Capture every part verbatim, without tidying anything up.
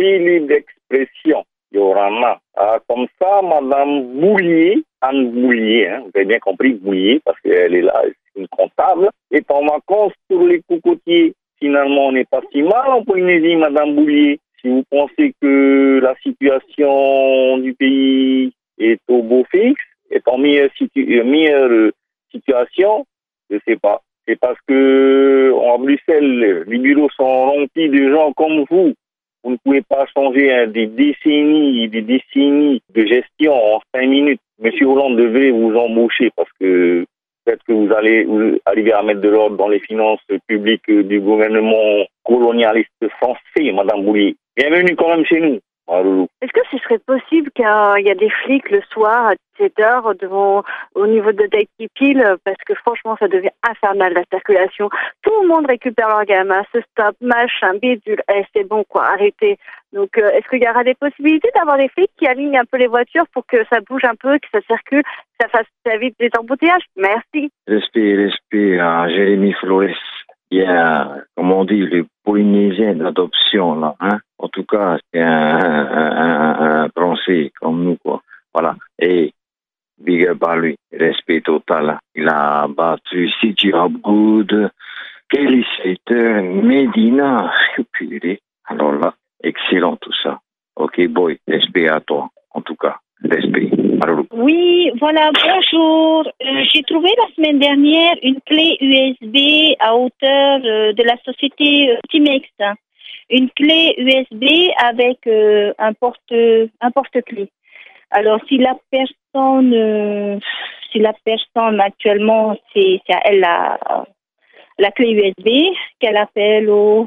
oui, libre d'expression. Yorama. Ah, comme ça, Madame Boulier, Anne Boulier, hein, vous avez bien compris Boulier, parce qu'elle est là, c'est une comptable, est en vacances sur les cocotiers. Finalement, on n'est pas si mal en Polynésie, Madame Boulier. Si vous pensez que la situation du pays est au beau fixe, est en meilleure, situ- meilleure situation, je ne sais pas. C'est parce que en Bruxelles, les bureaux sont remplis de gens comme vous. Vous ne pouvez pas changer hein, des décennies et des décennies de gestion en cinq minutes. Monsieur Hollande devrait vous embaucher parce que peut-être que vous allez vous arriver à mettre de l'ordre dans les finances publiques du gouvernement colonialiste français, Madame Boulier. Bienvenue quand même chez nous. Allô. Est-ce que ce serait possible qu'il y ait des flics le soir à dix-sept heures devant, au niveau de Daiki Pile, parce que franchement ça devient infernal la circulation. Tout le monde récupère leur gamin, se stop, machin, bidule, eh, c'est bon quoi, arrêtez. Donc euh, est-ce qu'il y aura des possibilités d'avoir des flics qui alignent un peu les voitures pour que ça bouge un peu, que ça circule, que ça fasse ça évite des embouteillages? Merci. Respect, respect à Jérémy Flores. Il y a, comme on dit, les Polynésiens d'adoption, là, hein. En tout cas, c'est un, un, un, un Français comme nous, quoi. Voilà. Et, big up à lui. Respect total. Il a battu City of Good, Kelly Slater, Medina. Purée. Alors là, excellent tout ça. Ok, boy. Respect à toi. En tout cas. Respect. Alors. Oui, voilà, bonjour. Euh, j'ai trouvé la semaine dernière une clé U S B à hauteur euh, de la société euh, Timex. Une clé U S B avec euh, un porte un porte-clés. Alors si la personne euh, si la personne actuellement c'est, c'est à elle la la clé U S B, qu'elle appelle au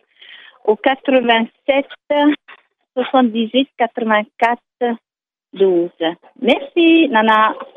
au quatre-vingt-sept soixante-dix-huit quatre-vingt-quatre douze. Merci, Nana.